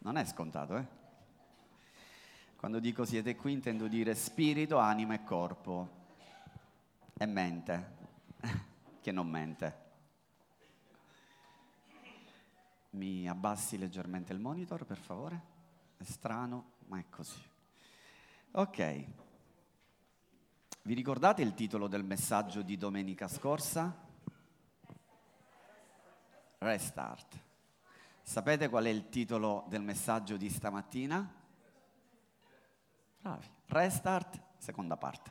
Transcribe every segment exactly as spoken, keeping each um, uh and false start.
Non è scontato, eh? Quando dico siete qui intendo dire spirito, anima e corpo e mente, che non mente. Mi abbassi leggermente il monitor, per favore? È strano, ma è così. Ok. Vi ricordate il titolo del messaggio di domenica scorsa? Restart. Sapete qual è il titolo del messaggio di stamattina? Bravi. Restart, seconda parte.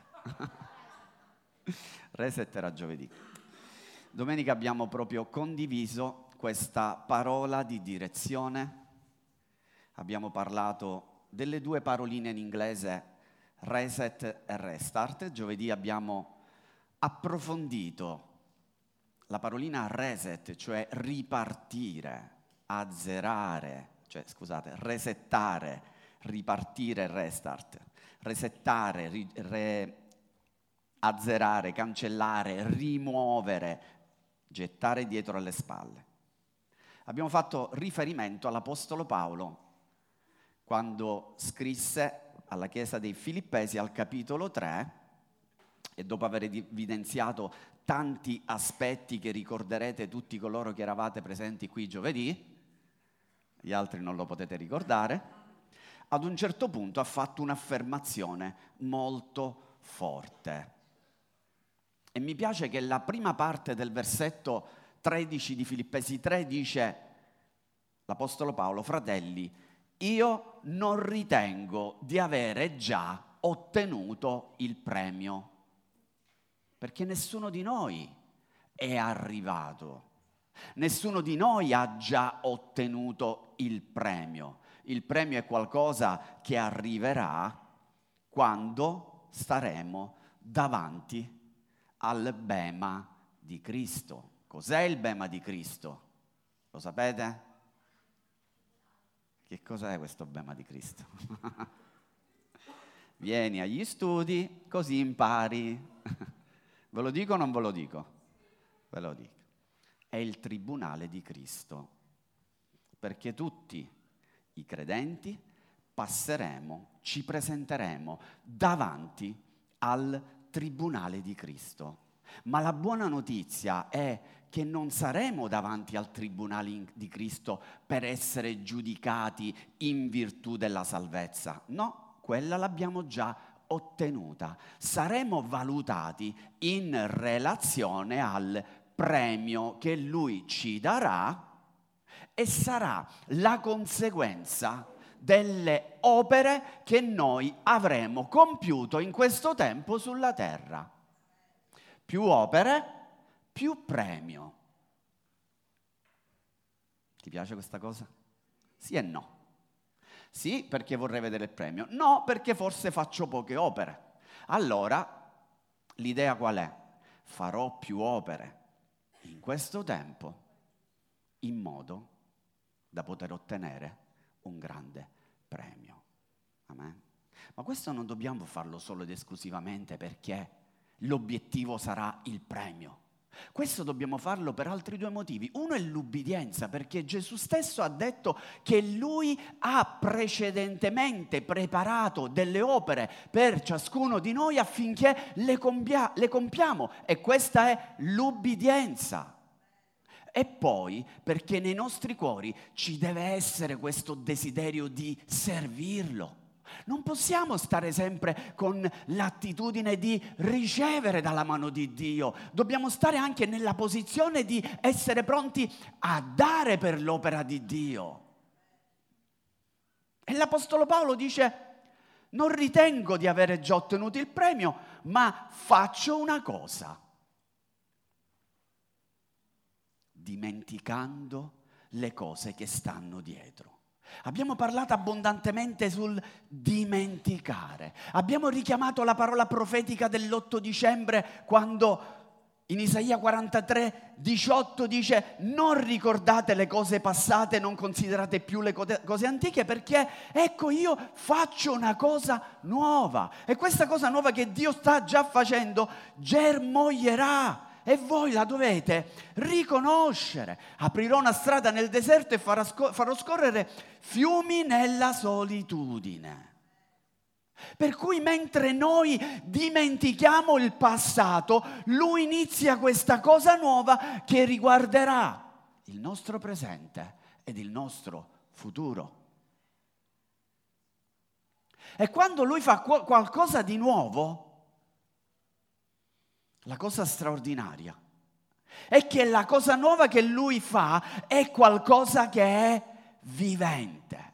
Reset era giovedì. Domenica abbiamo proprio condiviso questa parola di direzione. Abbiamo parlato delle due paroline in inglese, reset e restart. Giovedì abbiamo approfondito la parolina reset, cioè ripartire, azzerare, cioè scusate, resettare, ripartire, restart, resettare, ri, re, azzerare, cancellare, rimuovere, gettare dietro alle spalle. Abbiamo fatto riferimento all'Apostolo Paolo quando scrisse alla Chiesa dei Filippesi al capitolo tre e dopo aver evidenziato tanti aspetti che ricorderete tutti coloro che eravate presenti qui giovedì, gli altri non lo potete ricordare, ad un certo punto ha fatto un'affermazione molto forte. E mi piace che la prima parte del versetto tredici di Filippesi tre dice, l'Apostolo Paolo, fratelli, io non ritengo di avere già ottenuto il premio, perché nessuno di noi è arrivato, nessuno di noi ha già ottenuto il premio. Il premio è qualcosa che arriverà quando staremo davanti al bema di Cristo. Cos'è il bema di Cristo? Lo sapete? Che cos'è questo bema di Cristo? Vieni agli studi, così impari. Ve lo dico o non ve lo dico? Ve lo dico. È il tribunale di Cristo, perché tutti i credenti passeremo, ci presenteremo davanti al tribunale di Cristo. Ma la buona notizia è che non saremo davanti al tribunale di Cristo per essere giudicati in virtù della salvezza. No, quella l'abbiamo già ottenuta. Saremo valutati in relazione al premio che Lui ci darà e sarà la conseguenza delle opere che noi avremo compiuto in questo tempo sulla terra. Più opere, più premio. Ti piace questa cosa? Sì e no. Sì, perché vorrei vedere il premio. No, perché forse faccio poche opere. Allora, l'idea qual è? Farò più opere in questo tempo in modo da poter ottenere un grande premio. Amen. Ma questo non dobbiamo farlo solo ed esclusivamente perché l'obiettivo sarà il premio. Questo dobbiamo farlo per altri due motivi. Uno è l'ubbidienza, perché Gesù stesso ha detto che Lui ha precedentemente preparato delle opere per ciascuno di noi affinché le, compia- le compiamo. E questa è l'ubbidienza. E poi perché nei nostri cuori ci deve essere questo desiderio di servirlo. Non possiamo stare sempre con l'attitudine di ricevere dalla mano di Dio. Dobbiamo stare anche nella posizione di essere pronti a dare per l'opera di Dio. E l'Apostolo Paolo dice, non ritengo di avere già ottenuto il premio, ma faccio una cosa. Dimenticando le cose che stanno dietro. Abbiamo parlato abbondantemente sul dimenticare. Abbiamo richiamato la parola profetica dell'otto dicembre quando in Isaia quarantatré, diciotto dice non ricordate le cose passate, non considerate più le cose antiche perché ecco io faccio una cosa nuova. E questa cosa nuova che Dio sta già facendo germoglierà, e voi la dovete riconoscere. Aprirò una strada nel deserto e farò, sco- farò scorrere fiumi nella solitudine. Per cui mentre noi dimentichiamo il passato, Lui inizia questa cosa nuova che riguarderà il nostro presente ed il nostro futuro. E quando Lui fa qualcosa di nuovo, la cosa straordinaria è che la cosa nuova che Lui fa è qualcosa che è vivente.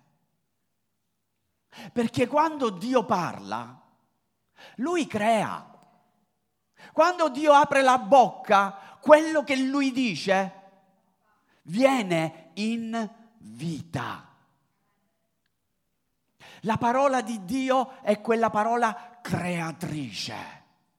Perché quando Dio parla, Lui crea. Quando Dio apre la bocca, quello che Lui dice viene in vita. La parola di Dio è quella parola creatrice.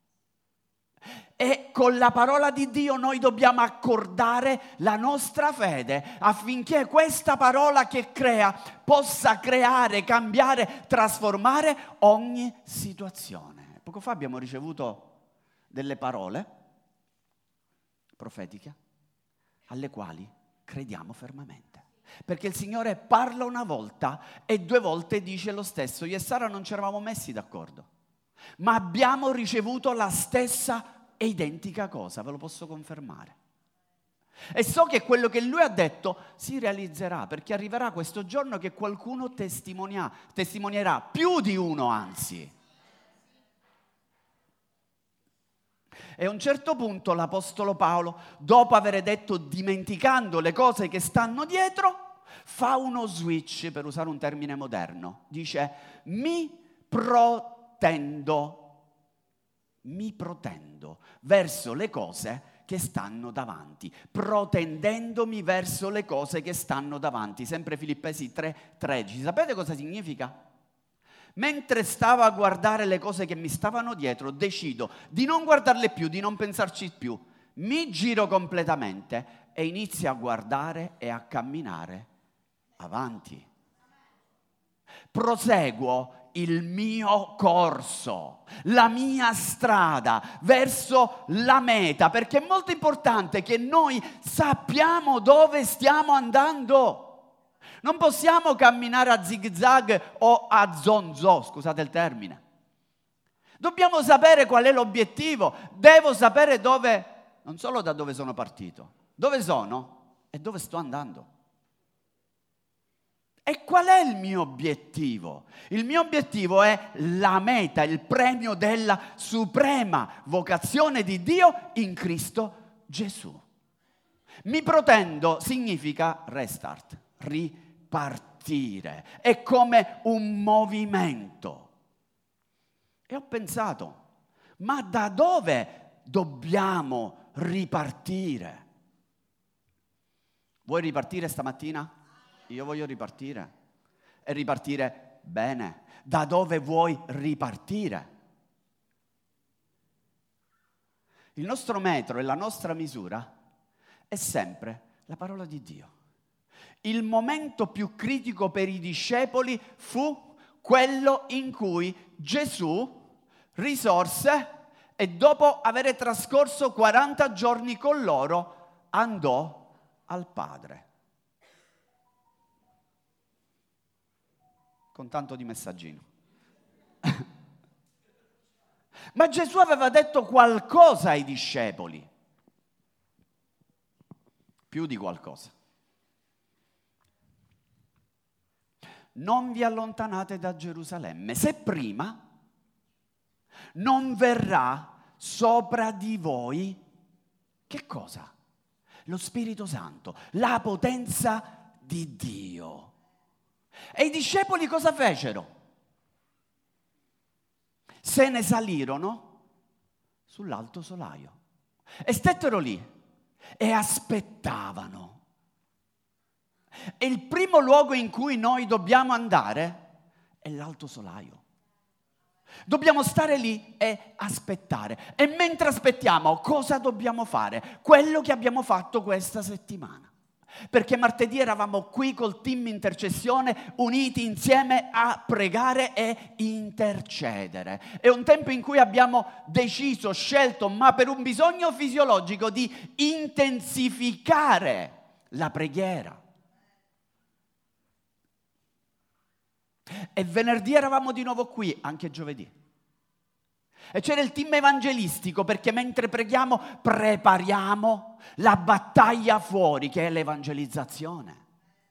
E con la parola di Dio noi dobbiamo accordare la nostra fede affinché questa parola che crea possa creare, cambiare, trasformare ogni situazione. Poco fa abbiamo ricevuto delle parole profetiche alle quali crediamo fermamente. Perché il Signore parla una volta e due volte dice lo stesso. Io e Sara non ci eravamo messi d'accordo, ma abbiamo ricevuto la stessa e identica cosa, ve lo posso confermare. E so che quello che Lui ha detto si realizzerà, perché arriverà questo giorno che qualcuno testimonia, testimonierà, più di uno anzi. E a un certo punto l'Apostolo Paolo, dopo aver detto dimenticando le cose che stanno dietro, fa uno switch, per usare un termine moderno. Dice, mi protendo, mi protendo verso le cose che stanno davanti, protendendomi verso le cose che stanno davanti. Sempre Filippesi tre tredici. Sapete cosa significa? Mentre stavo a guardare le cose che mi stavano dietro, decido di non guardarle più, di non pensarci più. Mi giro completamente e inizio a guardare e a camminare avanti. Proseguo il mio corso, la mia strada verso la meta, perché è molto importante che noi sappiamo dove stiamo andando. Non possiamo camminare a zig-zag o a zonzo, scusate il termine. Dobbiamo sapere qual è l'obiettivo, devo sapere dove, non solo da dove sono partito, dove sono e dove sto andando. E qual è il mio obiettivo? Il mio obiettivo è la meta, il premio della suprema vocazione di Dio in Cristo Gesù. Mi protendo significa restart, ripartire. È come un movimento. E ho pensato, ma da dove dobbiamo ripartire? Vuoi ripartire stamattina? Io voglio ripartire e ripartire bene. Da dove vuoi ripartire? Il nostro metro e la nostra misura è sempre la parola di Dio. Il momento più critico per i discepoli fu quello in cui Gesù risorse e dopo aver trascorso quaranta giorni con loro andò al Padre. Con tanto di messaggino. Ma Gesù aveva detto qualcosa ai discepoli. Più di qualcosa. Non vi allontanate da Gerusalemme, se prima non verrà sopra di voi, che cosa? Lo Spirito Santo, la potenza di Dio. E i discepoli cosa fecero? Se ne salirono sull'alto solaio e stettero lì e aspettavano. E il primo luogo in cui noi dobbiamo andare è l'alto solaio. Dobbiamo stare lì e aspettare. E mentre aspettiamo, cosa dobbiamo fare? Quello che abbiamo fatto questa settimana. Perché martedì eravamo qui col team intercessione, uniti insieme a pregare e intercedere. È un tempo in cui abbiamo deciso, scelto, ma per un bisogno fisiologico, di intensificare la preghiera. E venerdì eravamo di nuovo qui, anche giovedì. E c'era il team evangelistico, perché mentre preghiamo prepariamo la battaglia fuori, che è l'evangelizzazione.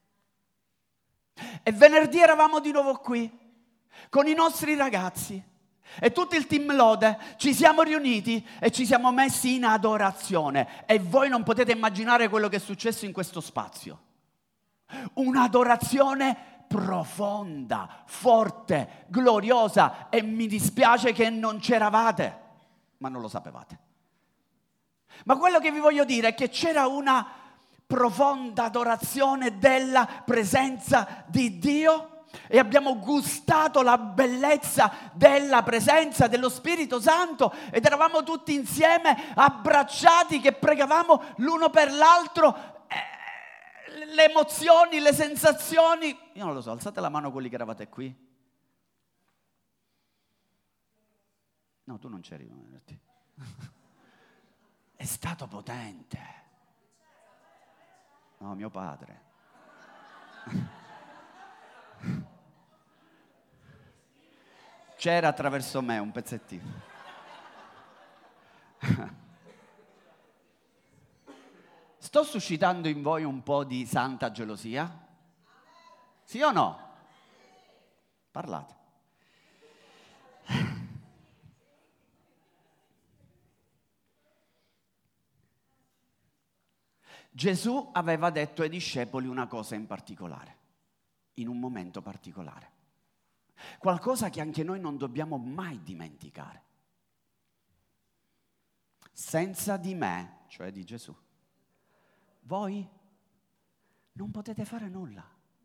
E venerdì eravamo di nuovo qui con i nostri ragazzi e tutto il team Lode. Ci siamo riuniti e ci siamo messi in adorazione. E voi non potete immaginare quello che è successo in questo spazio. Un'adorazione profonda, forte, gloriosa, e mi dispiace che non c'eravate, ma non lo sapevate. Ma quello che vi voglio dire è che c'era una profonda adorazione della presenza di Dio e abbiamo gustato la bellezza della presenza dello Spirito Santo ed eravamo tutti insieme abbracciati che pregavamo l'uno per l'altro. Le emozioni, le sensazioni, io non lo so, alzate la mano quelli che eravate qui. No, tu non c'eri. È stato potente. No, mio padre. C'era attraverso me un pezzettino. Sto suscitando in voi un po' di santa gelosia? Sì o no? Parlate. Gesù aveva detto ai discepoli una cosa in particolare, in un momento particolare. Qualcosa che anche noi non dobbiamo mai dimenticare. Senza di me, cioè di Gesù, voi non potete fare nulla.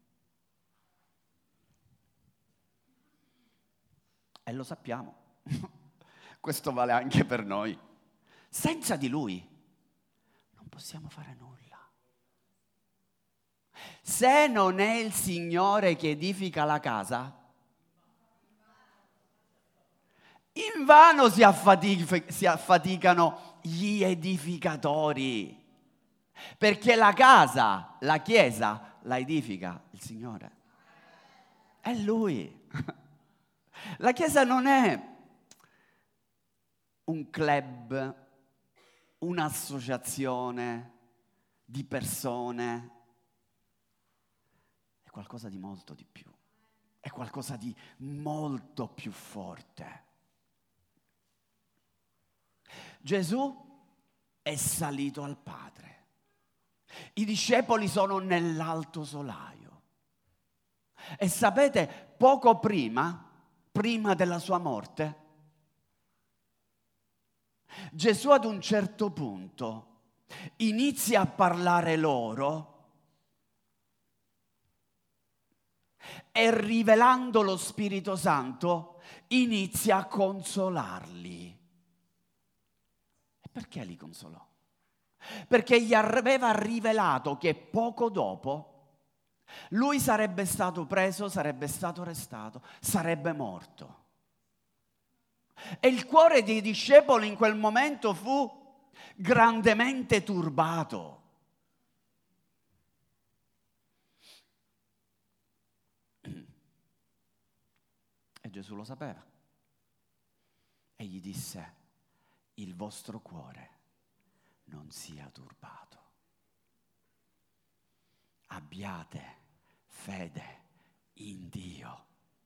E lo sappiamo. Questo vale anche per noi. Senza di Lui non possiamo fare nulla. Se non è il Signore che edifica la casa, invano si, affatic- si affaticano gli edificatori. Perché la casa, la chiesa, la edifica il Signore. È Lui. La chiesa non è un club, un'associazione di persone. È qualcosa di molto di più. È qualcosa di molto più forte. Gesù è salito al Padre. I discepoli sono nell'alto solaio. E sapete, poco prima, prima della sua morte, Gesù ad un certo punto inizia a parlare loro e rivelando lo Spirito Santo inizia a consolarli. E perché li consolò? Perché gli aveva rivelato che poco dopo lui sarebbe stato preso, sarebbe stato arrestato, sarebbe morto. E il cuore dei discepoli in quel momento fu grandemente turbato. E Gesù lo sapeva. E gli disse: il vostro cuore non sia turbato. Abbiate fede in Dio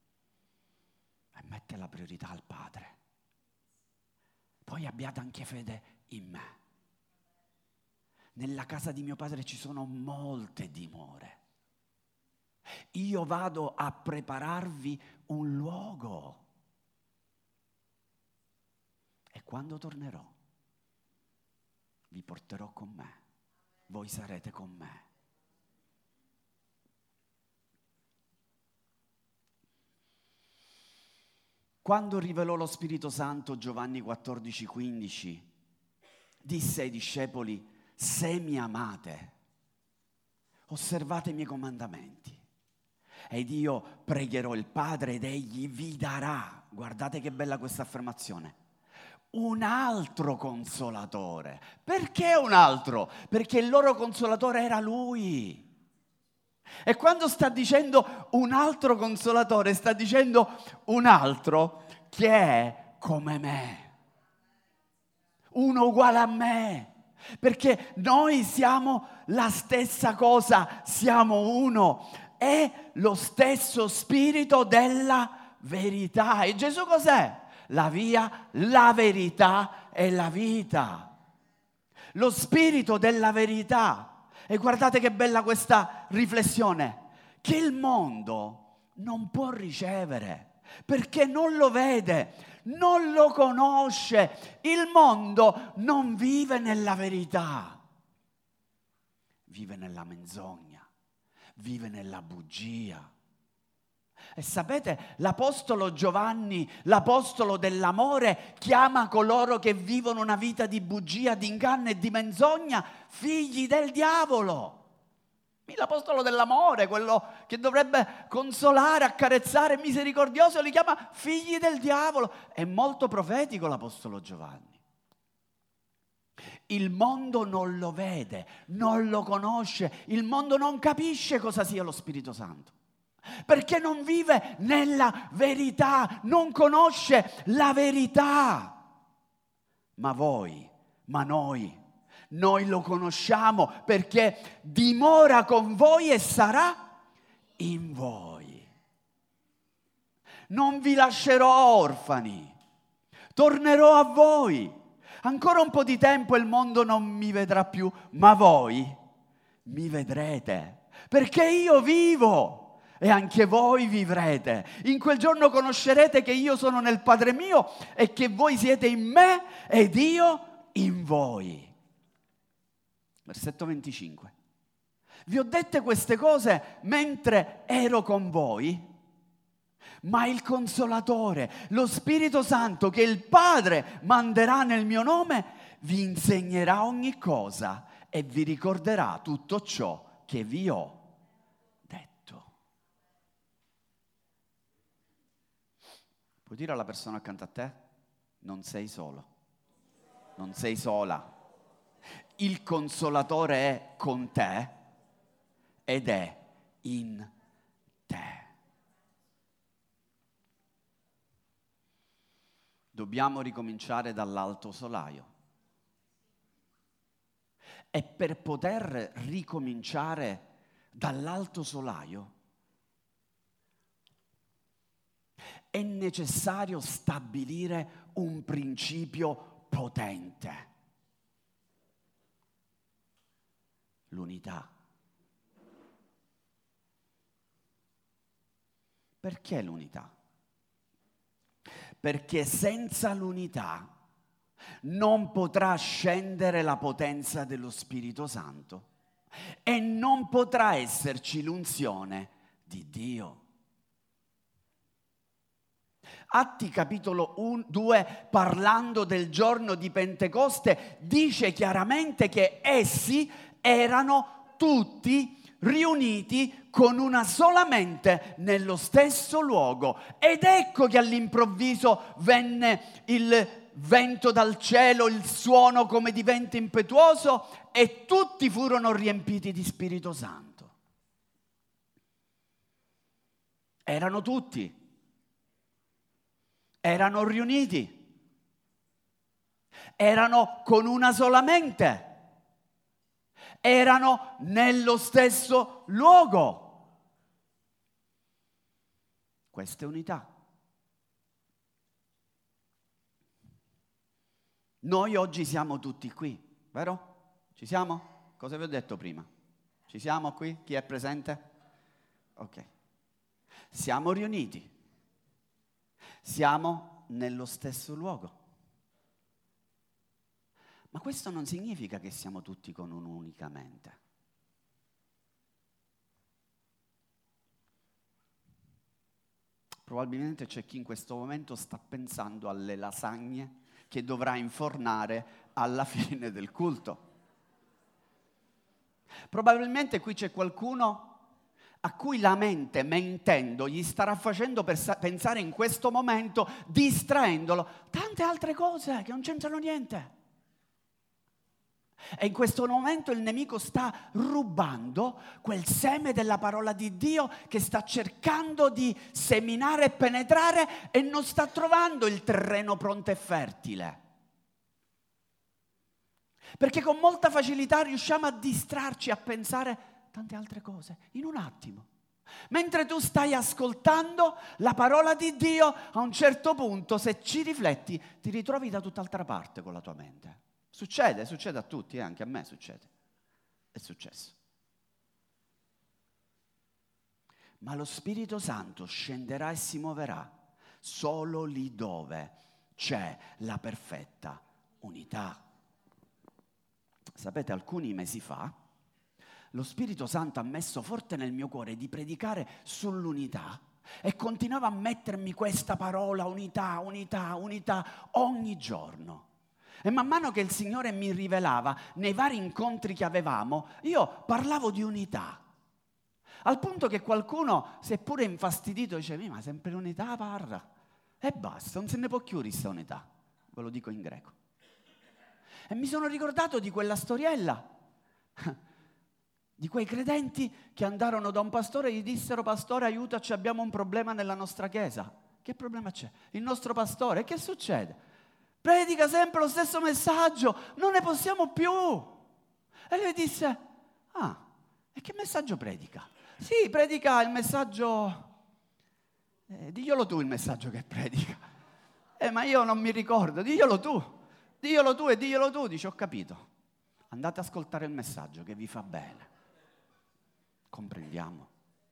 e mette la priorità al Padre. Poi abbiate anche fede in me. Nella casa di mio Padre ci sono molte dimore. Io vado a prepararvi un luogo. E quando tornerò, vi porterò con me. Voi sarete con me. Quando rivelò lo Spirito Santo, Giovanni quattordici quindici, disse ai discepoli: se mi amate, osservate i miei comandamenti. Ed io pregherò il Padre ed egli vi darà, guardate che bella questa affermazione, un altro consolatore. Perché un altro? Perché il loro consolatore era Lui. E quando sta dicendo un altro consolatore, sta dicendo un altro che è come me, uno uguale a me, perché noi siamo la stessa cosa, siamo uno, è lo stesso spirito della verità. E Gesù cos'è? La via, la verità e la vita. Lo spirito della verità. E guardate che bella questa riflessione, che il mondo non può ricevere, perché non lo vede, non lo conosce. Il mondo non vive nella verità, vive nella menzogna, vive nella bugia. E sapete, l'apostolo Giovanni, l'apostolo dell'amore, chiama coloro che vivono una vita di bugia, di inganno e di menzogna figli del diavolo. L'apostolo dell'amore, quello che dovrebbe consolare, accarezzare, misericordioso, li chiama figli del diavolo. È molto profetico l'apostolo Giovanni. Il mondo non lo vede, non lo conosce, il mondo non capisce cosa sia lo Spirito Santo, perché non vive nella verità, non conosce la verità. Ma voi, ma noi, noi lo conosciamo perché dimora con voi e sarà in voi. Non vi lascerò orfani, tornerò a voi. Ancora un po' di tempo e il mondo non mi vedrà più, ma voi mi vedrete, perché io vivo e anche voi vivrete. In quel giorno conoscerete che io sono nel Padre mio e che voi siete in me ed io in voi. Versetto venticinque. Vi ho dette queste cose mentre ero con voi, ma il Consolatore, lo Spirito Santo che il Padre manderà nel mio nome, vi insegnerà ogni cosa e vi ricorderà tutto ciò che vi ho detto. Puoi dire alla persona accanto a te? Non sei solo, non sei sola. Il Consolatore è con te ed è in te. Dobbiamo ricominciare dall'alto solaio. E per poter ricominciare dall'alto solaio è necessario stabilire un principio potente. L'unità. Perché l'unità? Perché senza l'unità non potrà scendere la potenza dello Spirito Santo e non potrà esserci l'unzione di Dio. Atti capitolo due, parlando del giorno di Pentecoste, dice chiaramente che essi erano tutti riuniti con una sola mente nello stesso luogo. Ed ecco che all'improvviso venne il vento dal cielo, il suono come di vento impetuoso, e tutti furono riempiti di Spirito Santo. Erano tutti, erano riuniti, erano con una sola mente, erano nello stesso luogo. Questa è unità. Noi oggi siamo tutti qui, vero? Ci siamo? Cosa vi ho detto prima? Ci siamo qui? Chi è presente? Ok. Siamo riuniti. Siamo nello stesso luogo. Ma questo non significa che siamo tutti con un'unica mente. Probabilmente c'è chi in questo momento sta pensando alle lasagne che dovrà infornare alla fine del culto. Probabilmente qui c'è qualcuno a cui la mente, mentendo, gli starà facendo pensare in questo momento, distraendolo, tante altre cose che non c'entrano niente. E in questo momento il nemico sta rubando quel seme della parola di Dio che sta cercando di seminare e penetrare e non sta trovando il terreno pronto e fertile. Perché con molta facilità riusciamo a distrarci, a pensare tante altre cose in un attimo. Mentre tu stai ascoltando la parola di Dio, a un certo punto, se ci rifletti, ti ritrovi da tutt'altra parte con la tua mente. Succede, succede a tutti, eh? Anche a me succede. È successo. Ma lo Spirito Santo scenderà e si muoverà solo lì dove c'è la perfetta unità. Sapete, alcuni mesi fa lo Spirito Santo ha messo forte nel mio cuore di predicare sull'unità e continuava a mettermi questa parola unità, unità, unità ogni giorno. E man mano che il Signore mi rivelava nei vari incontri che avevamo, io parlavo di unità. Al punto che qualcuno si è pure infastidito e dice: ma sempre unità parla. E basta, non se ne può più questa unità. Ve lo dico in greco. E mi sono ricordato di quella storiella, di quei credenti che andarono da un pastore e gli dissero: pastore, aiutaci, abbiamo un problema nella nostra chiesa. Che problema c'è? Il nostro pastore, che succede? Predica sempre lo stesso messaggio, non ne possiamo più. E lui disse: ah, e che messaggio predica? Sì, predica il messaggio, eh, diglielo tu il messaggio che predica. Eh, ma io non mi ricordo, diglielo tu, diglielo tu e diglielo tu. Dice: ho capito, andate ad ascoltare il messaggio che vi fa bene. Comprendiamo?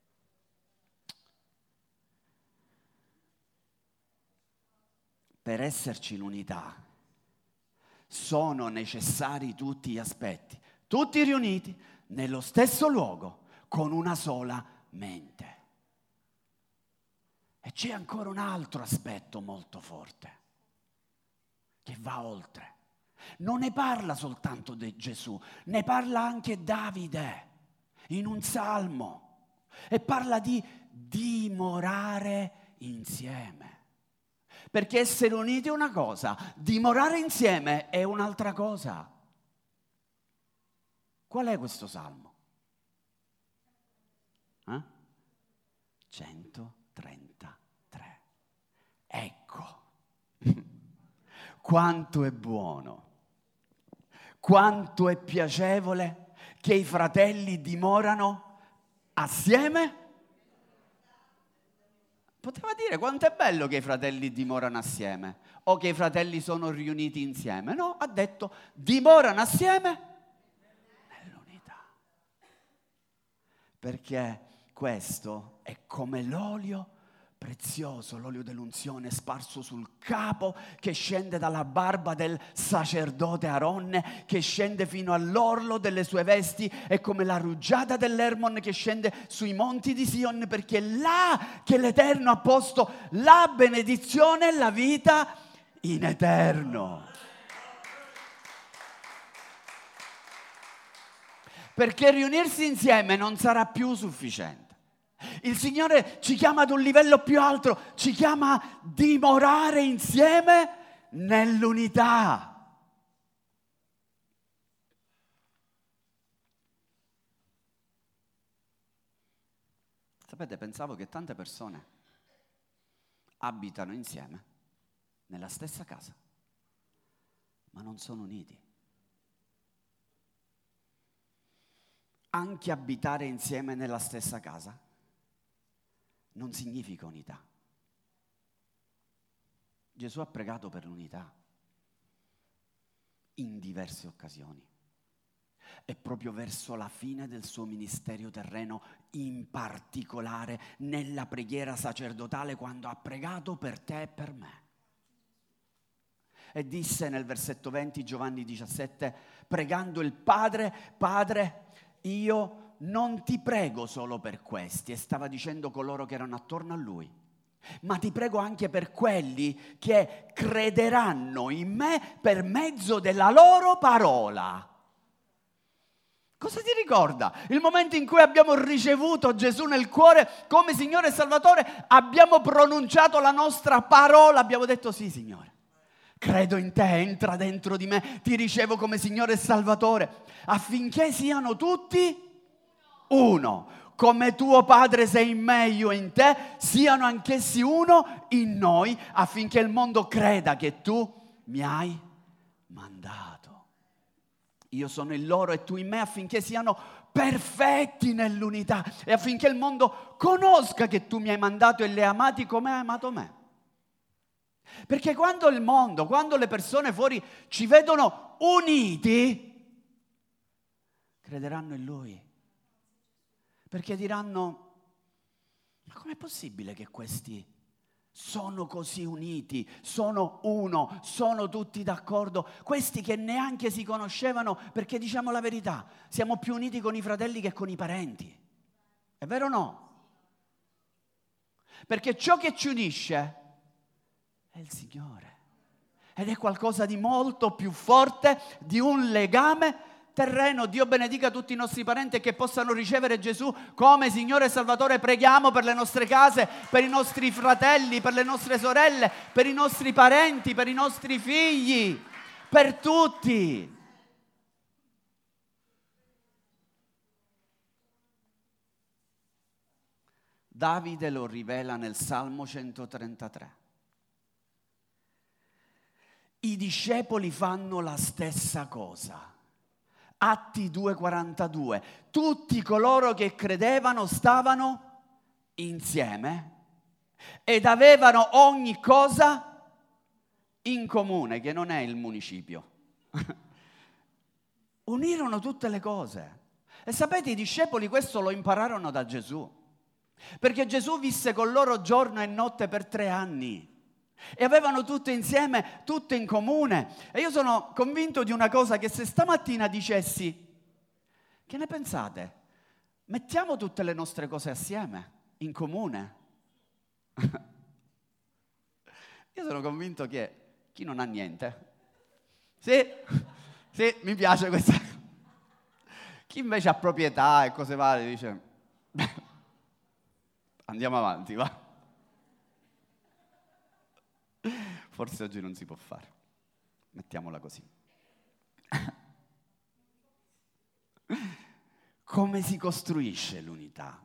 Per esserci l'unità sono necessari tutti gli aspetti, tutti riuniti nello stesso luogo con una sola mente. E c'è ancora un altro aspetto molto forte che va oltre. Non ne parla soltanto di Gesù, ne parla anche Davide in un salmo e parla di dimorare insieme. Perché essere uniti è una cosa, dimorare insieme è un'altra cosa. Qual è questo salmo? Eh? centotrentatré. Ecco, quanto è buono, quanto è piacevole che i fratelli dimorano assieme. Poteva dire quanto è bello che i fratelli dimorano assieme o che i fratelli sono riuniti insieme. No, ha detto dimorano assieme nell'unità. Perché questo è come l'olio prezioso, l'olio dell'unzione sparso sul capo che scende dalla barba del sacerdote Aronne, che scende fino all'orlo delle sue vesti, è come la rugiada dell'Hermon che scende sui monti di Sion, perché è là che l'Eterno ha posto la benedizione e la vita in eterno. Perché riunirsi insieme non sarà più sufficiente. Il Signore ci chiama ad un livello più alto, ci chiama a dimorare insieme nell'unità. Sapete, pensavo che tante persone abitano insieme nella stessa casa, ma non sono uniti. Anche abitare insieme nella stessa casa non significa unità. Gesù ha pregato per l'unità in diverse occasioni. E proprio verso la fine del suo ministero terreno, in particolare nella preghiera sacerdotale, quando ha pregato per te e per me. E disse nel versetto venti, Giovanni diciassette, pregando il Padre: Padre, io non ti prego solo per questi, e stava dicendo coloro che erano attorno a lui, ma ti prego anche per quelli che crederanno in me per mezzo della loro parola. Cosa ti ricorda? Il momento in cui abbiamo ricevuto Gesù nel cuore come Signore e Salvatore, abbiamo pronunciato la nostra parola, abbiamo detto sì, Signore. Credo in te, entra dentro di me, ti ricevo come Signore e Salvatore, affinché siano tutti uno. Come tuo Padre sei in me, io in te, siano anch'essi uno in noi, affinché il mondo creda che tu mi hai mandato. Io sono in loro e tu in me, affinché siano perfetti nell'unità e affinché il mondo conosca che tu mi hai mandato e li hai amati come hai amato me. Perché quando il mondo, quando le persone fuori ci vedono uniti, crederanno in Lui. Perché diranno, ma com'è possibile che questi sono così uniti, sono uno, sono tutti d'accordo? Questi che neanche si conoscevano, perché diciamo la verità, siamo più uniti con i fratelli che con i parenti. È vero o no? Perché ciò che ci unisce è il Signore. Ed è qualcosa di molto più forte di un legame terreno. Dio benedica tutti i nostri parenti e che possano ricevere Gesù come Signore e Salvatore. Preghiamo per le nostre case, per i nostri fratelli, per le nostre sorelle, per i nostri parenti, per i nostri figli, per tutti. Davide lo rivela nel Salmo centotrentatré. I discepoli fanno la stessa cosa. Atti due quarantadue. Tutti coloro che credevano stavano insieme ed avevano ogni cosa in comune, che non è il municipio. Unirono tutte le cose. E sapete, i discepoli questo lo impararono da Gesù. Perché Gesù visse con loro giorno e notte per tre anni. E avevano tutto insieme, tutto in comune. E io sono convinto di una cosa, che se stamattina dicessi, che ne pensate? Mettiamo tutte le nostre cose assieme, in comune. Io sono convinto che chi non ha niente, sì, sì, mi piace questa cosa. Chi invece ha proprietà e cose varie dice, andiamo avanti, va. Forse oggi non si può fare, mettiamola così. Come si costruisce l'unità?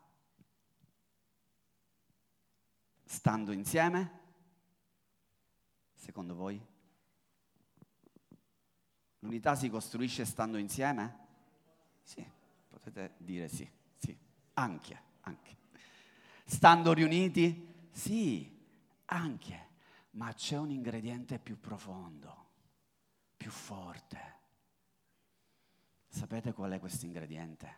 Stando insieme? Secondo voi? L'unità si costruisce stando insieme? Sì, potete dire sì, sì, anche, anche. Stando riuniti? Sì, anche. Ma c'è un ingrediente più profondo, più forte. Sapete qual è questo ingrediente?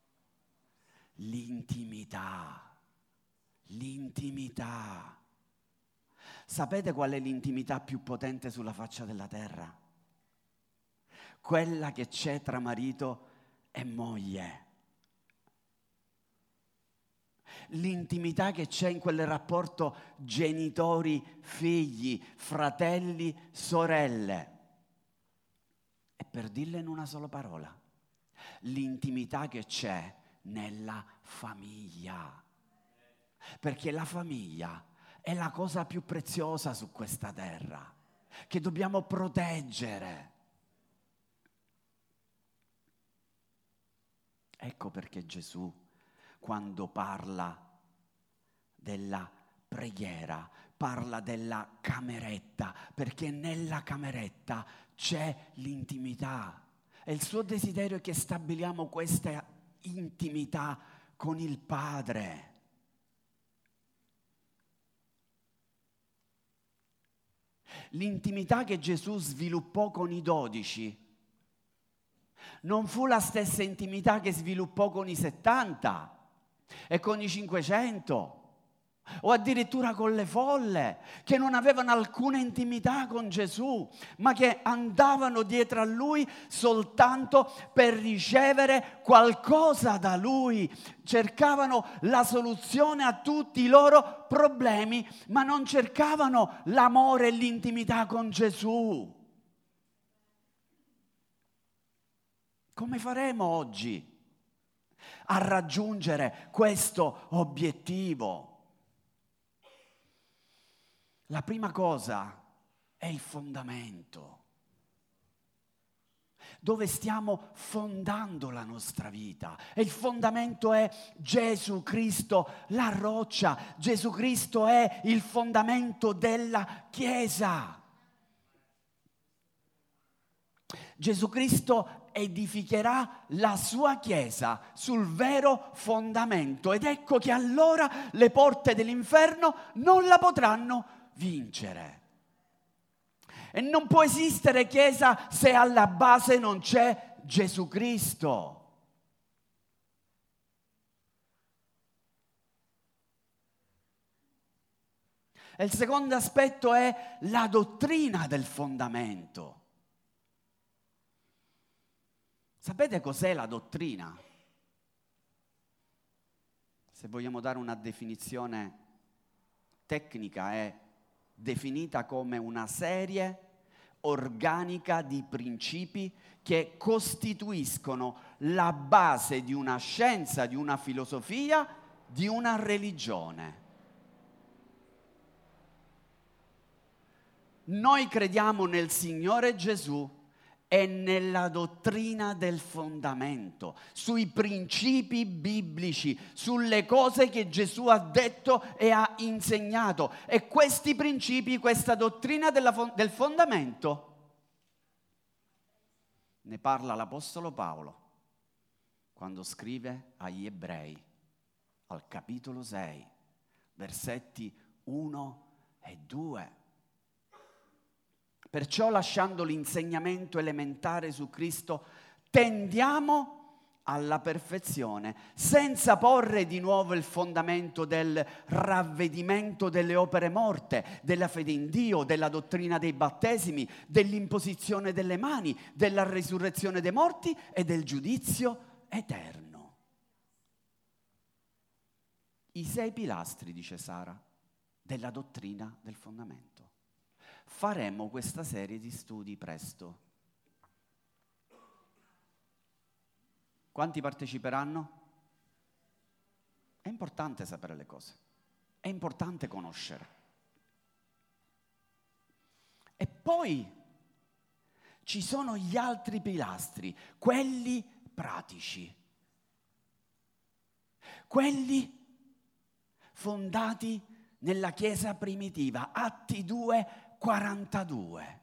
L'intimità. L'intimità. Sapete qual è l'intimità più potente sulla faccia della terra? Quella che c'è tra marito e moglie. L'intimità che c'è in quel rapporto genitori, figli, fratelli, sorelle. E per dirle in una sola parola, l'intimità che c'è nella famiglia. Perché la famiglia è la cosa più preziosa su questa terra, che dobbiamo proteggere. Ecco perché Gesù, quando parla della preghiera, parla della cameretta, perché nella cameretta c'è l'intimità. E il suo desiderio è che stabiliamo questa intimità con il Padre. L'intimità che Gesù sviluppò con i dodici non fu la stessa intimità che sviluppò con i settanta e con i cinquecento, o addirittura con le folle, che non avevano alcuna intimità con Gesù, ma che andavano dietro a Lui soltanto per ricevere qualcosa da Lui. Cercavano la soluzione a tutti i loro problemi, ma non cercavano l'amore e l'intimità con Gesù. Come faremo oggi a raggiungere questo obiettivo? La prima cosa è il fondamento. Dove stiamo fondando la nostra vita. E il fondamento è Gesù Cristo, la roccia. Gesù Cristo è il fondamento della Chiesa. Gesù Cristo edificherà la sua Chiesa sul vero fondamento. Ed ecco che allora le porte dell'inferno non la potranno vincere. E non può esistere Chiesa se alla base non c'è Gesù Cristo. E il secondo aspetto è la dottrina del fondamento. Sapete cos'è la dottrina? Se vogliamo dare una definizione tecnica, è definita come una serie organica di principi che costituiscono la base di una scienza, di una filosofia, di una religione. Noi crediamo nel Signore Gesù e nella dottrina del fondamento, sui principi biblici, sulle cose che Gesù ha detto e ha insegnato. E questi principi, questa dottrina della, del fondamento, ne parla l'Apostolo Paolo quando scrive agli Ebrei, al capitolo sei, versetti uno e due. Perciò, lasciando l'insegnamento elementare su Cristo, tendiamo alla perfezione, senza porre di nuovo il fondamento del ravvedimento delle opere morte, della fede in Dio, della dottrina dei battesimi, dell'imposizione delle mani, della risurrezione dei morti e del giudizio eterno. I sei pilastri, dice Sara, della dottrina del fondamento. Faremo questa serie di studi presto. Quanti parteciperanno? È importante sapere le cose, è importante conoscere. E poi ci sono gli altri pilastri, quelli pratici, quelli fondati nella Chiesa primitiva, Atti due quarantadue.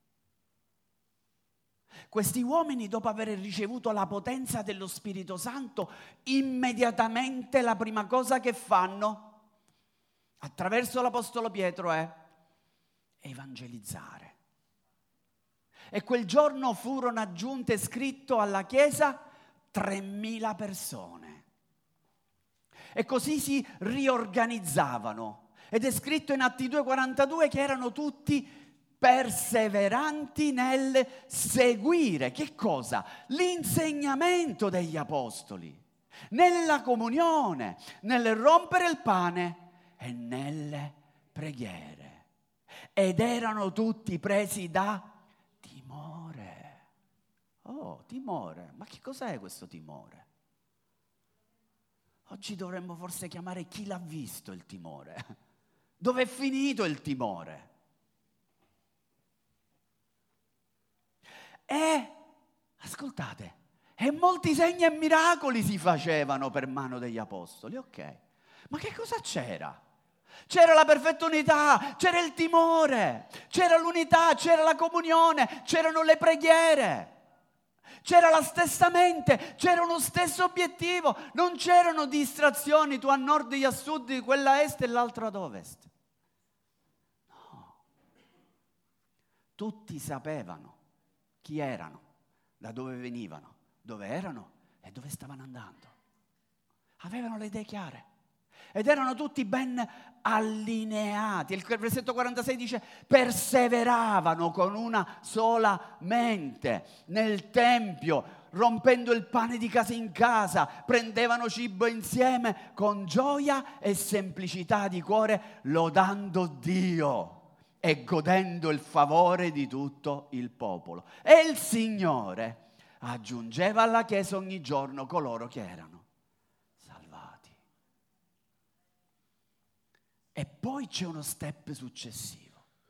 Questi uomini, dopo aver ricevuto la potenza dello Spirito Santo, immediatamente la prima cosa che fanno, attraverso l'Apostolo Pietro, è evangelizzare. E quel giorno furono aggiunte, scritto alla Chiesa, tremila persone. E così si riorganizzavano. Ed è scritto in Atti due quarantadue che erano tutti perseveranti nel seguire, che cosa? L'insegnamento degli apostoli, nella comunione, nel rompere il pane e nelle preghiere. Ed erano tutti presi da timore. Oh, timore. Ma che cos'è questo timore? Oggi dovremmo forse chiamare chi l'ha visto il timore. Dove è finito il timore? E, ascoltate, e molti segni e miracoli si facevano per mano degli apostoli, ok. Ma che cosa c'era? C'era la perfetta unità, c'era il timore, c'era l'unità, c'era la comunione, c'erano le preghiere. C'era la stessa mente, c'era uno stesso obiettivo, non c'erano distrazioni, tu a nord, io a sud, quella a est e l'altro ad ovest. No. Tutti sapevano chi erano, da dove venivano, dove erano e dove stavano andando. Avevano le idee chiare. Ed erano tutti ben allineati. Il versetto quarantasei dice: perseveravano con una sola mente nel tempio, rompendo il pane di casa in casa, prendevano cibo insieme con gioia e semplicità di cuore, lodando Dio e godendo il favore di tutto il popolo. E il Signore aggiungeva alla Chiesa ogni giorno coloro che erano salvati. E poi c'è uno step successivo.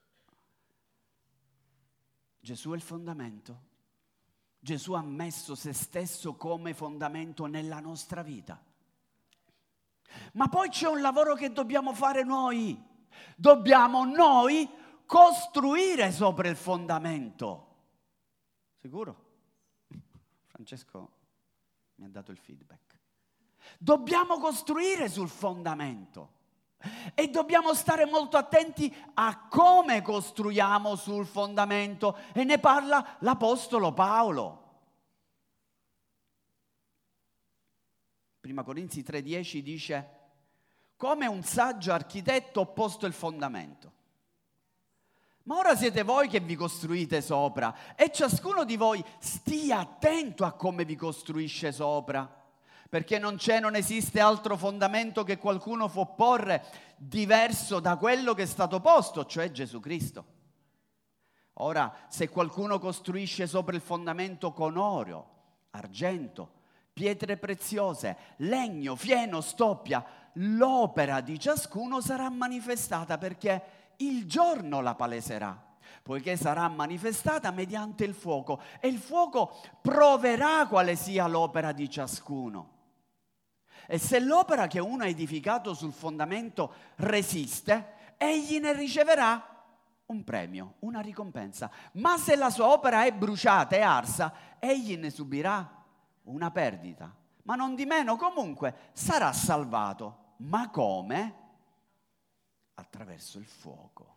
Gesù è il fondamento. Gesù ha messo se stesso come fondamento nella nostra vita. Ma poi c'è un lavoro che dobbiamo fare noi. Dobbiamo noi costruire sopra il fondamento. Sicuro? Francesco mi ha dato il feedback. Dobbiamo costruire sul fondamento. E dobbiamo stare molto attenti a come costruiamo sul fondamento. E ne parla l'Apostolo Paolo. Prima Corinzi tre dieci dice: come un saggio architetto ho posto il fondamento. Ma ora siete voi che vi costruite sopra, e ciascuno di voi stia attento a come vi costruisce sopra. Perché non c'è, non esiste altro fondamento che qualcuno può porre diverso da quello che è stato posto, cioè Gesù Cristo. Ora, se qualcuno costruisce sopra il fondamento con oro, argento, pietre preziose, legno, fieno, stoppia, l'opera di ciascuno sarà manifestata, perché il giorno la paleserà, poiché sarà manifestata mediante il fuoco, e il fuoco proverà quale sia l'opera di ciascuno. E se l'opera che uno ha edificato sul fondamento resiste, egli ne riceverà un premio, una ricompensa. Ma se la sua opera è bruciata e arsa, egli ne subirà una perdita. Ma non di meno comunque sarà salvato. Ma come? Attraverso il fuoco.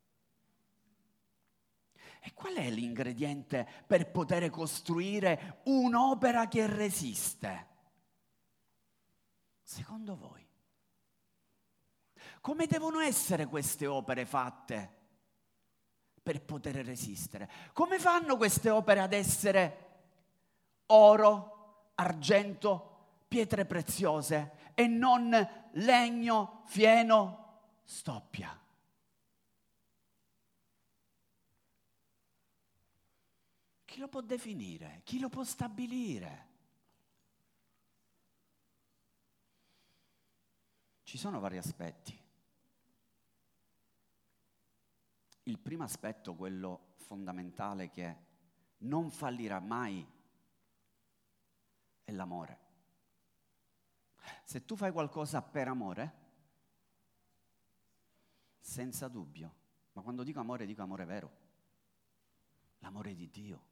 E qual è l'ingrediente per poter costruire un'opera che resiste? Secondo voi? Come devono essere queste opere fatte per poter resistere? Come fanno queste opere ad essere oro, argento, pietre preziose e non legno, fieno, stoppia? Chi lo può definire? Chi lo può stabilire? Ci sono vari aspetti. Il primo aspetto, quello fondamentale che non fallirà mai, è l'amore. Se tu fai qualcosa per amore, senza dubbio, ma quando dico amore dico amore vero, l'amore di Dio,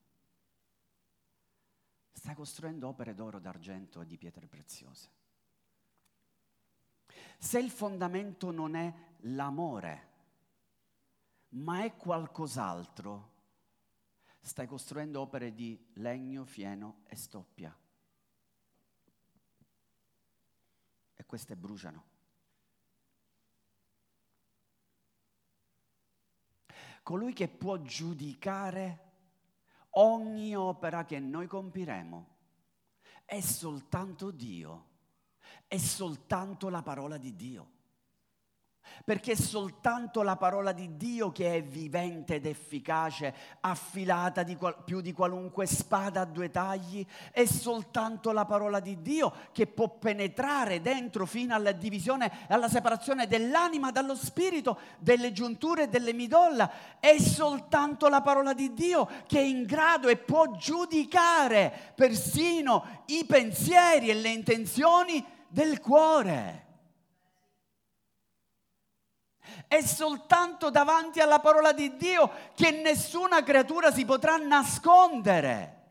stai costruendo opere d'oro, d'argento e di pietre preziose. Se il fondamento non è l'amore, ma è qualcos'altro, stai costruendo opere di legno, fieno e stoppia. E queste bruciano. Colui che può giudicare ogni opera che noi compiremo è soltanto Dio. È soltanto la parola di Dio. Perché è soltanto la parola di Dio che è vivente ed efficace, affilata di qual- più di qualunque spada a due tagli. È soltanto la parola di Dio che può penetrare dentro fino alla divisione e alla separazione dell'anima dallo spirito, delle giunture e delle midolla. È soltanto la parola di Dio che è in grado e può giudicare persino i pensieri e le intenzioni del cuore. È soltanto davanti alla parola di Dio che nessuna creatura si potrà nascondere.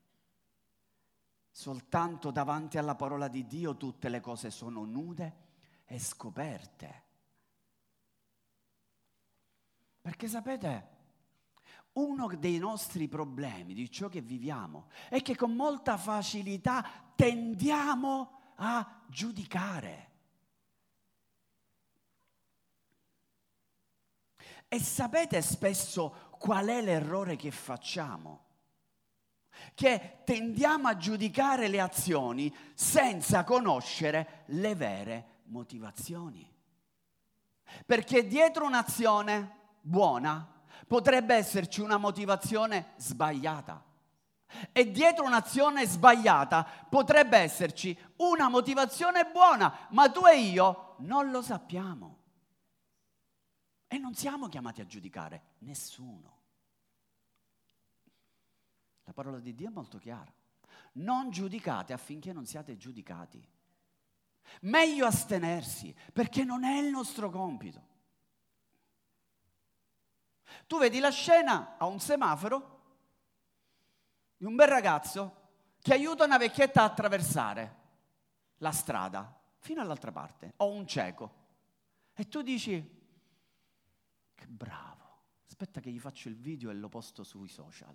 Soltanto davanti alla parola di Dio tutte le cose sono nude e scoperte. Perché sapete, uno dei nostri problemi, di ciò che viviamo, è che con molta facilità tendiamo a giudicare. E sapete spesso qual è l'errore che facciamo? Che tendiamo a giudicare le azioni senza conoscere le vere motivazioni. Perché dietro un'azione buona potrebbe esserci una motivazione sbagliata. E dietro un'azione sbagliata potrebbe esserci una motivazione buona, ma tu e io non lo sappiamo. E non siamo chiamati a giudicare nessuno. La parola di Dio è molto chiara. Non giudicate affinché non siate giudicati. Meglio astenersi, perché non è il nostro compito. Tu vedi la scena a un semaforo di un bel ragazzo che aiuta una vecchietta a attraversare la strada fino all'altra parte, o un cieco. E tu dici, che bravo, aspetta che gli faccio il video e lo posto sui social.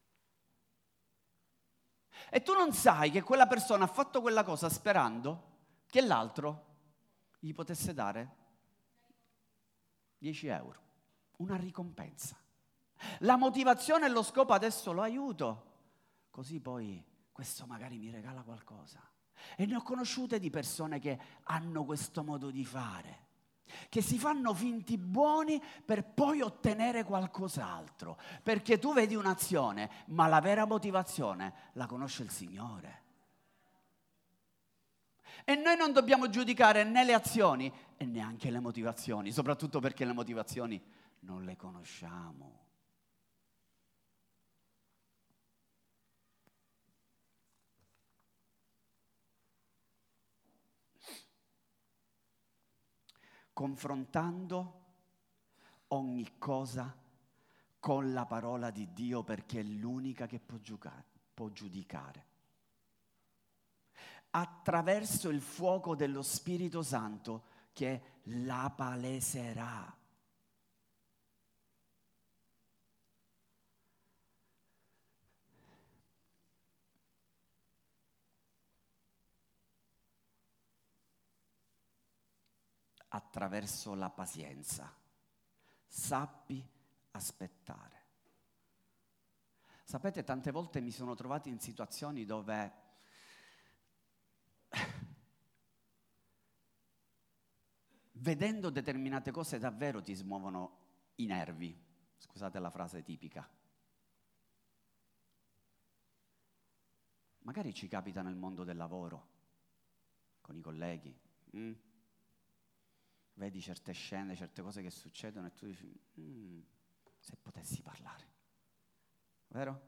E tu non sai che quella persona ha fatto quella cosa sperando che l'altro gli potesse dare dieci euro, una ricompensa. La motivazione e lo scopo adesso lo aiuto, così poi questo magari mi regala qualcosa. E ne ho conosciute di persone che hanno questo modo di fare, che si fanno finti buoni per poi ottenere qualcos'altro, perché tu vedi un'azione, ma la vera motivazione la conosce il Signore. E noi non dobbiamo giudicare né le azioni e neanche le motivazioni, soprattutto perché le motivazioni non le conosciamo. Confrontando ogni cosa con la parola di Dio, perché è l'unica che può giudicare, può giudicare. Attraverso il fuoco dello Spirito Santo che la paleserà. Attraverso la pazienza. Sappi aspettare. Sapete, tante volte mi sono trovato in situazioni dove vedendo determinate cose davvero ti smuovono i nervi. Scusate la frase tipica. Magari ci capita nel mondo del lavoro, con i colleghi. Mm? Vedi certe scene, certe cose che succedono e tu dici, mm, se potessi parlare. Vero?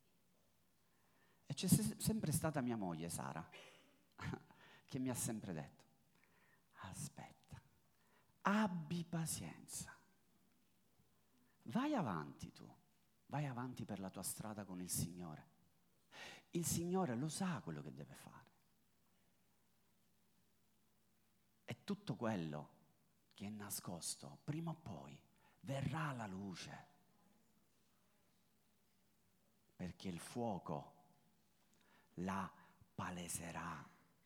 E c'è se- sempre stata mia moglie, Sara, che mi ha sempre detto, aspetta, abbi pazienza, vai avanti tu, vai avanti per la tua strada con il Signore. Il Signore lo sa quello che deve fare. E tutto quello che è nascosto, prima o poi, verrà alla luce. Perché il fuoco la paleserà.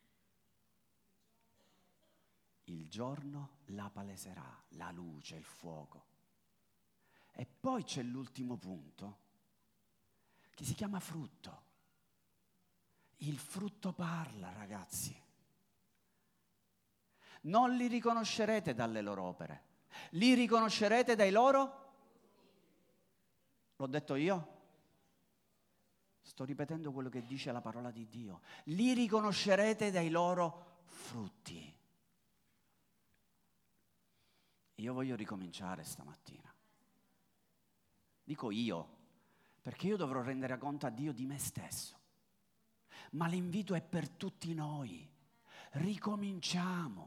Il giorno la paleserà, la luce, il fuoco. E poi c'è l'ultimo punto, che si chiama frutto. Il frutto parla, ragazzi. Non li riconoscerete dalle loro opere, li riconoscerete dai loro? L'ho detto io? Sto ripetendo quello che dice la parola di Dio. Li riconoscerete dai loro frutti. Io voglio ricominciare stamattina. Dico io, perché io dovrò rendere conto a Dio di me stesso. Ma l'invito è per tutti noi. Ricominciamo.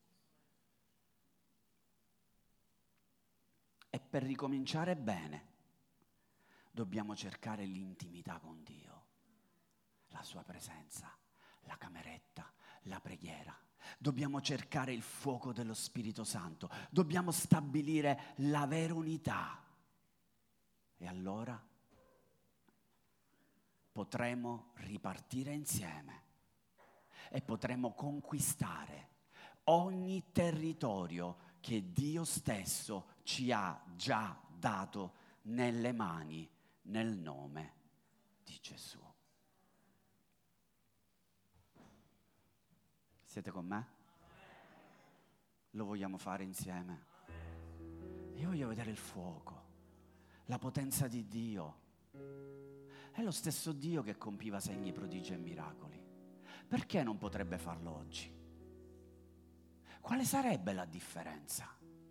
E per ricominciare bene, dobbiamo cercare l'intimità con Dio, la sua presenza, la cameretta, la preghiera. Dobbiamo cercare il fuoco dello Spirito Santo. Dobbiamo stabilire la vera unità. E allora potremo ripartire insieme e potremo conquistare ogni territorio che Dio stesso ci ha già dato nelle mani, nel nome di Gesù. Siete con me? Lo vogliamo fare insieme? Io voglio vedere il fuoco, la potenza di Dio, È lo stesso Dio che compiva segni, prodigi e miracoli. Perché non potrebbe farlo oggi? Quale sarebbe la differenza?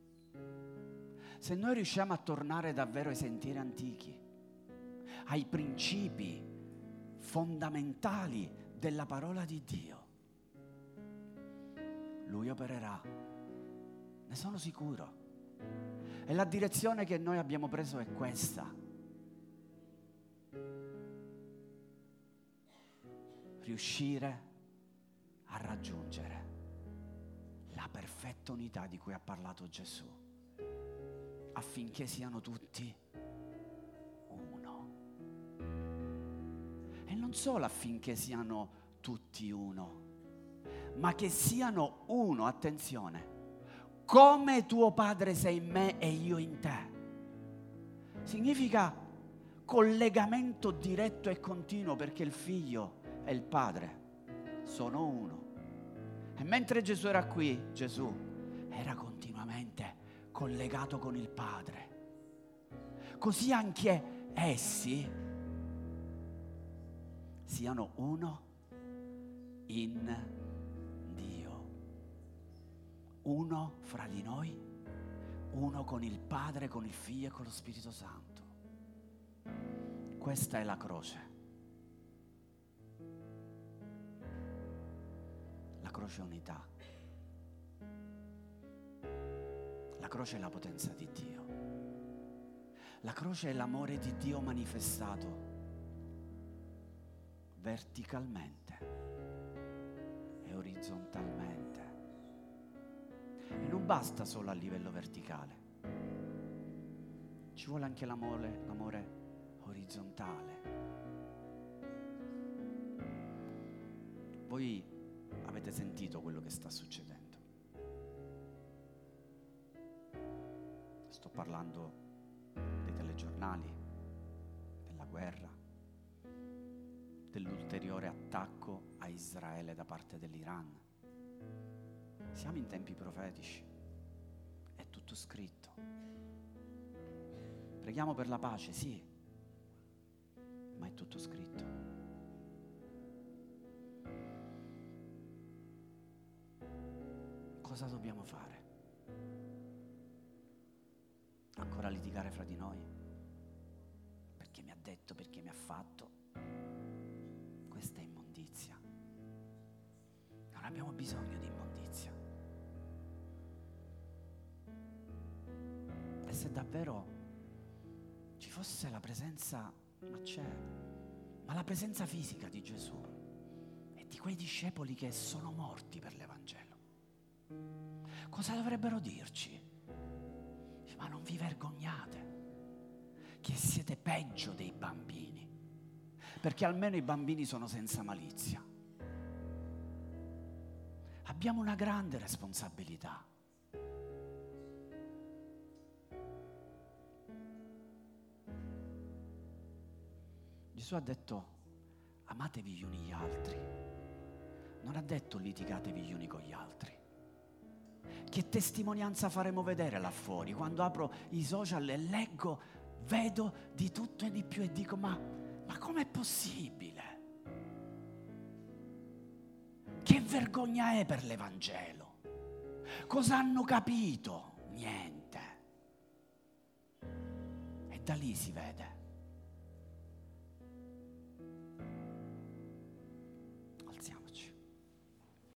Se noi riusciamo a tornare davvero ai sentieri antichi, ai principi fondamentali della parola di Dio, Lui opererà, ne sono sicuro. E la direzione che noi abbiamo preso è questa: riuscire a raggiungere la perfetta unità di cui ha parlato Gesù, affinché siano tutti uno. E non solo affinché siano tutti uno, ma che siano uno, attenzione, come tuo Padre sei in me e io in te. Significa collegamento diretto e continuo, perché il Figlio e il Padre sono uno. E mentre Gesù era qui, Gesù era continuamente collegato con il Padre. Così anche essi siano uno in Dio. Uno fra di noi, uno con il Padre, con il Figlio e con lo Spirito Santo. Questa è la croce. La croce è unità. La croce è la potenza di Dio. La croce è l'amore di Dio manifestato verticalmente e orizzontalmente. E non basta solo a livello verticale, ci vuole anche l'amore, l'amore orizzontale. Voi avete sentito quello che sta succedendo. Sto parlando dei telegiornali, della guerra, dell'ulteriore attacco a Israele da parte dell'Iran. Siamo in tempi profetici, è tutto scritto. Preghiamo per la pace, sì, ma è tutto scritto. Cosa dobbiamo fare? Ancora litigare fra di noi? Perché mi ha detto, perché mi ha fatto? Questa è immondizia. Non abbiamo bisogno di immondizia. E se davvero ci fosse la presenza, ma c'è, ma la presenza fisica di Gesù e di quei discepoli che sono morti per l'Evangelo, cosa dovrebbero dirci? Ma non vi vergognate che siete peggio dei bambini, perché almeno i bambini sono senza malizia. Abbiamo una grande responsabilità. Gesù ha detto: amatevi gli uni gli altri. Non ha detto litigatevi gli uni con gli altri. Che testimonianza faremo vedere là fuori? Quando apro i social e leggo, vedo di tutto e di più e dico: ma, ma com'è possibile? Che vergogna è per l'Evangelo? Cosa hanno capito? Niente. E da lì si vede